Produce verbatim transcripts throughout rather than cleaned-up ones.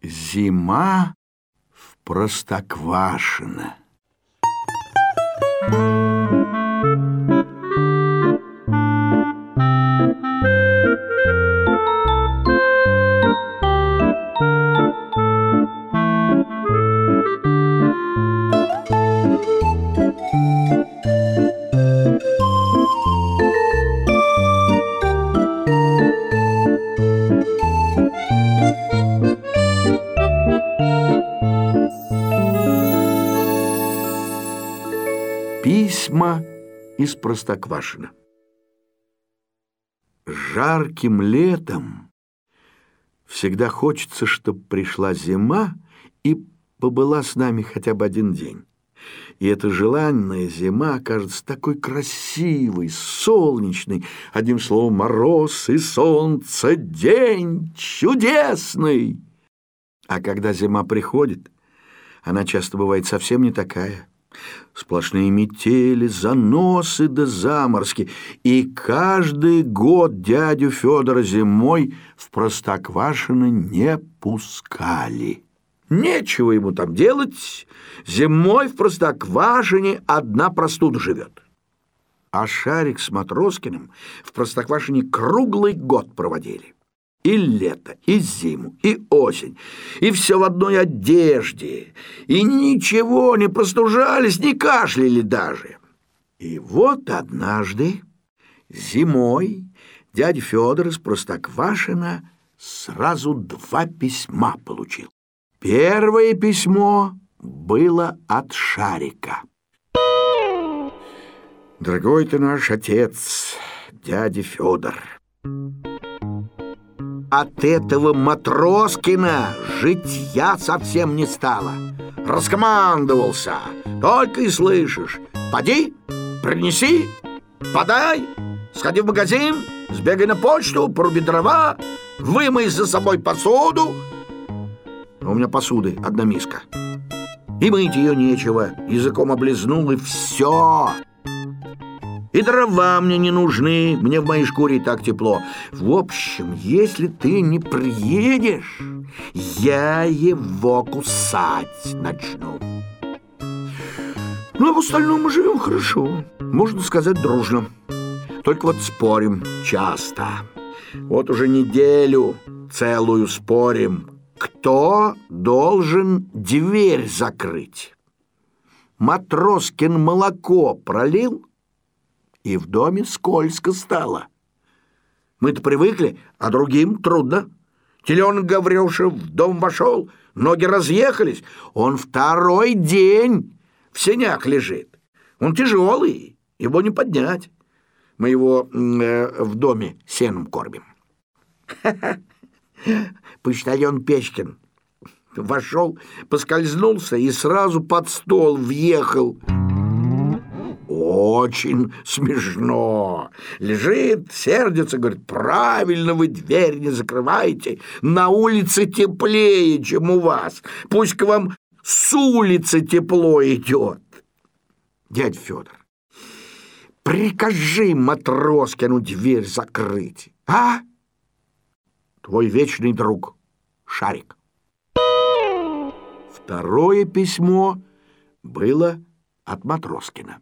Зима в Простоквашино. Письма из Простоквашино. Жарким летом всегда хочется, чтобы пришла зима и побыла с нами хотя бы один день. И эта желанная зима кажется такой красивой, солнечной. Одним словом, мороз и солнце, день чудесный. А когда зима приходит, она часто бывает совсем не такая. Сплошные метели, заносы да заморозки. И каждый год дядю Федора зимой в Простоквашино не пускали. Нечего ему там делать. Зимой в Простоквашине одна простуда живет. А Шарик с Матроскиным в Простоквашине круглый год проводили. И лето, и зиму, и осень, и все в одной одежде, и ничего, не простужались, не кашляли даже. И вот однажды зимой дядя Федор из Простоквашино сразу два письма получил. Первое письмо было от Шарика. «Дорогой ты наш отец, дядя Федор, от этого Матроскина житья совсем не стало. Раскомандовался, только и слышишь: поди, принеси, подай, сходи в магазин, сбегай на почту, поруби дрова, вымой за собой посуду». У меня посуды одна миска, и мыть ее нечего, языком облизнул, и все. И дрова мне не нужны, мне в моей шкуре и так тепло. В общем, если ты не приедешь, я его кусать начну. Ну, а в остальном мы живем хорошо, можно сказать, дружно. Только вот спорим часто. Вот уже неделю целую спорим, кто должен дверь закрыть. Матроскин молоко пролил, и в доме скользко стало. Мы-то привыкли, а другим трудно. Теленок Гаврюша в дом вошел, ноги разъехались. Он второй день в сенях лежит. Он тяжелый, его не поднять. Мы его э, в доме сеном кормим. Почтальон Печкин вошел, поскользнулся и сразу под стол въехал. Очень смешно. Лежит, сердится, говорит: правильно вы дверь не закрываете. На улице теплее, чем у вас. Пусть к вам с улицы тепло идет. Дядя Федор, прикажи Матроскину дверь закрыть, а? Твой вечный друг Шарик. Второе письмо было от Матроскина.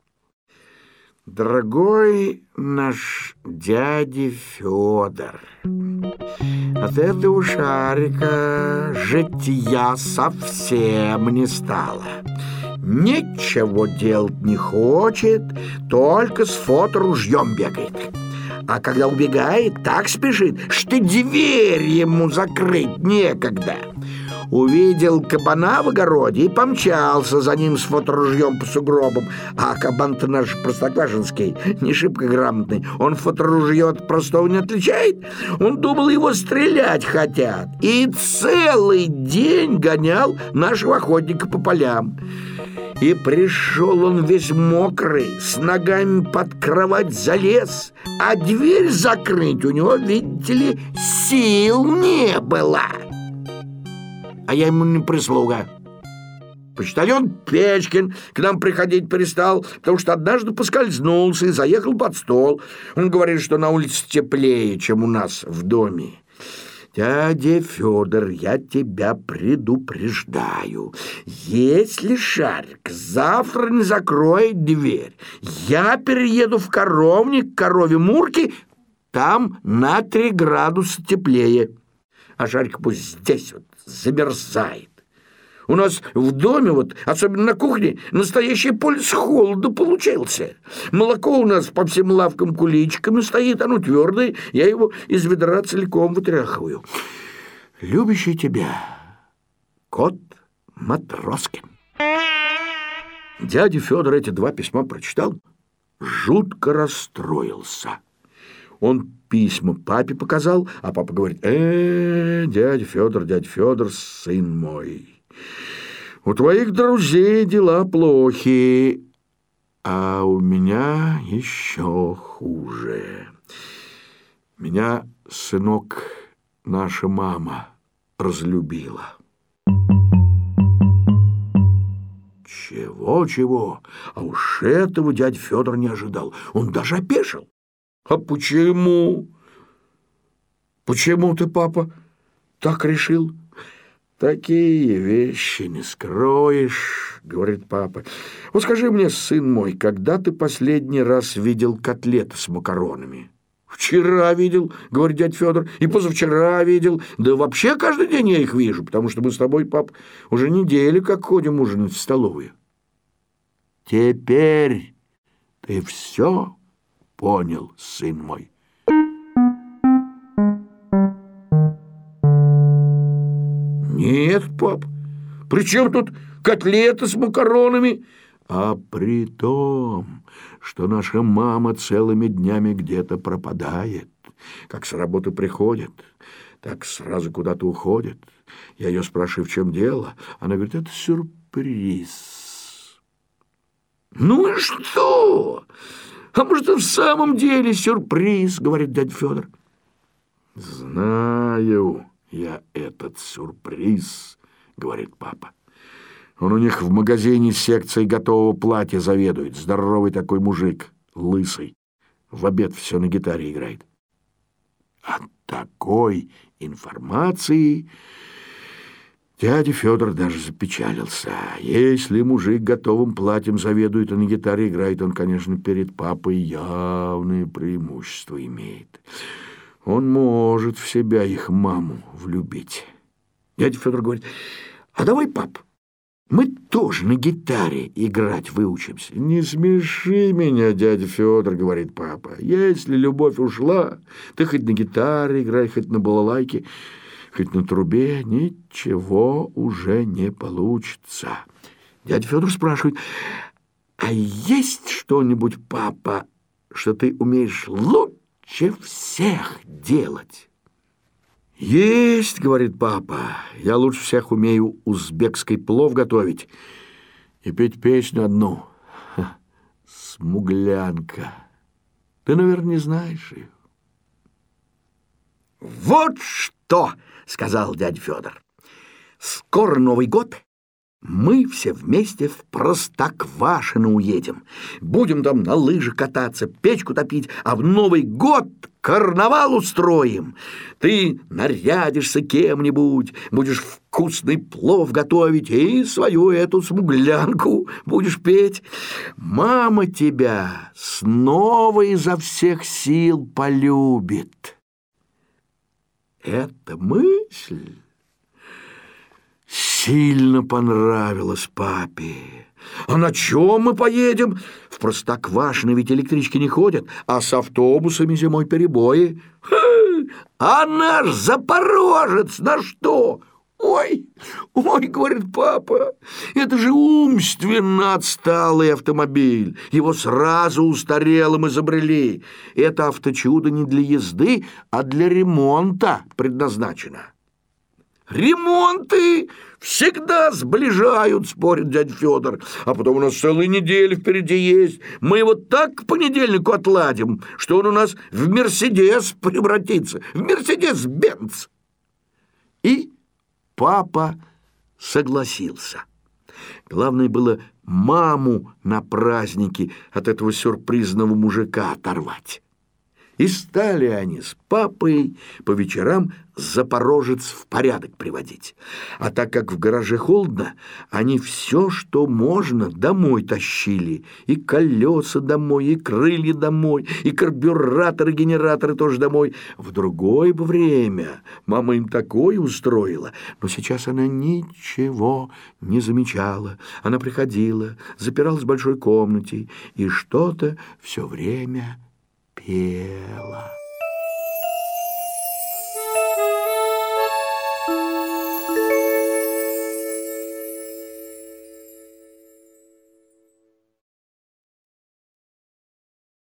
Дорогой наш дядя Федор, от этого Шарика житья совсем не стало. Ничего делать не хочет, только с фоторужьем бегает. А когда убегает, так спешит, что дверь ему закрыть некогда. Увидел кабана в огороде и помчался за ним с фоторужьем по сугробам. А кабан-то наш простоквашинский, не шибко грамотный. Он фоторужье от простого не отличает. Он думал, его стрелять хотят. И целый день гонял нашего охотника по полям. И пришел он весь мокрый, с ногами под кровать залез, а дверь закрыть у него, видите ли, сил не было. А я ему не прислуга. Почтальон Печкин к нам приходить перестал, потому что однажды поскользнулся и заехал под стол. Он говорит, что на улице теплее, чем у нас в доме. Дядя Федор, я тебя предупреждаю. Если Шарик завтра не закроет дверь, я перееду в коровник к корове Мурки, там на три градуса теплее. А Шарик пусть здесь вот замерзает. У нас в доме, вот, особенно на кухне, настоящий полюс холода получился. Молоко у нас по всем лавкам куличиками стоит, оно твердое, я его из ведра целиком вытряхиваю. Любящий тебя кот Матроскин. Дядя Федор эти два письма прочитал, жутко расстроился. Он письма папе показал, а папа говорит: «Э, дядя Федор, дядя Федор, сын мой, у твоих друзей дела плохи, а у меня еще хуже. Меня, сынок, наша мама разлюбила». Чего-чего, а уж этого дядя Федор не ожидал. Он даже опешил. «А почему? Почему ты, папа, так решил?» «Такие вещи не скроешь, — говорит папа. Вот скажи мне, сын мой, когда ты последний раз видел котлеты с макаронами?» «Вчера видел, — говорит дядя Федор, — и позавчера видел. Да вообще каждый день я их вижу, потому что мы с тобой, пап, уже неделю как ходим ужинать в столовую». «Теперь ты все понял, сын мой?» «Нет, пап, при чем тут котлеты с макаронами?» «А при том, что наша мама целыми днями где-то пропадает. Как с работы приходит, так сразу куда-то уходит. Я ее спрашиваю, в чем дело. Она говорит: это сюрприз». «Ну и что? А может, и в самом деле сюрприз, — говорит дядя Федор. «Знаю я этот сюрприз, — говорит папа. Он у них в магазине секцией готового платья заведует. Здоровый такой мужик, лысый. В обед все на гитаре играет». От такой информации дядя Федор даже запечалился. Если мужик готовым платьем заведует и на гитаре играет, он, конечно, перед папой явное преимущество имеет. Он может в себя их маму влюбить. Дядя Федор говорит: «А давай, пап, мы тоже на гитаре играть выучимся». «Не смеши меня, дядя Федор, — говорит папа. Если любовь ушла, ты хоть на гитаре играй, хоть на балалайке, хоть на трубе, ничего уже не получится». Дядя Федор спрашивает: «А есть что-нибудь, папа, что ты умеешь лучше всех делать?» «Есть, — говорит папа, — я лучше всех умею узбекский плов готовить и петь песню одну. Ха, «Смуглянка». Ты, наверное, не знаешь ее». «Вот что, — сказал дядя Федор, — скоро Новый год. Мы все вместе в Простоквашино уедем. Будем там на лыжах кататься, печку топить, а в Новый год карнавал устроим. Ты нарядишься кем-нибудь, будешь вкусный плов готовить и свою эту смуглянку будешь петь. Мама тебя снова изо всех сил полюбит». Эта мысль сильно понравилась папе. «А на чем мы поедем? В Простоквашино ведь электрички не ходят, а с автобусами зимой перебои. Ха! А наш Запорожец на что? Ой, ой, — говорит папа, — это же умственно отсталый автомобиль. Его сразу устарелым изобрели. Это авточудо не для езды, а для ремонта предназначено». «Ремонты всегда сближают, — спорит дядя Федор, — а потом у нас целая неделя впереди есть. Мы его так к понедельнику отладим, что он у нас в Мерседес превратится, в Мерседес-Бенц». И папа согласился. Главное было маму на празднике от этого сюрпризного мужика оторвать. И стали они с папой по вечерам Запорожец в порядок приводить. А так как в гараже холодно, они все, что можно, домой тащили. И колеса домой, и крылья домой, и карбюраторы, генераторы тоже домой. В другое бы время мама им такое устроила. Но сейчас она ничего не замечала. Она приходила, запиралась в большой комнате и что-то все время пела.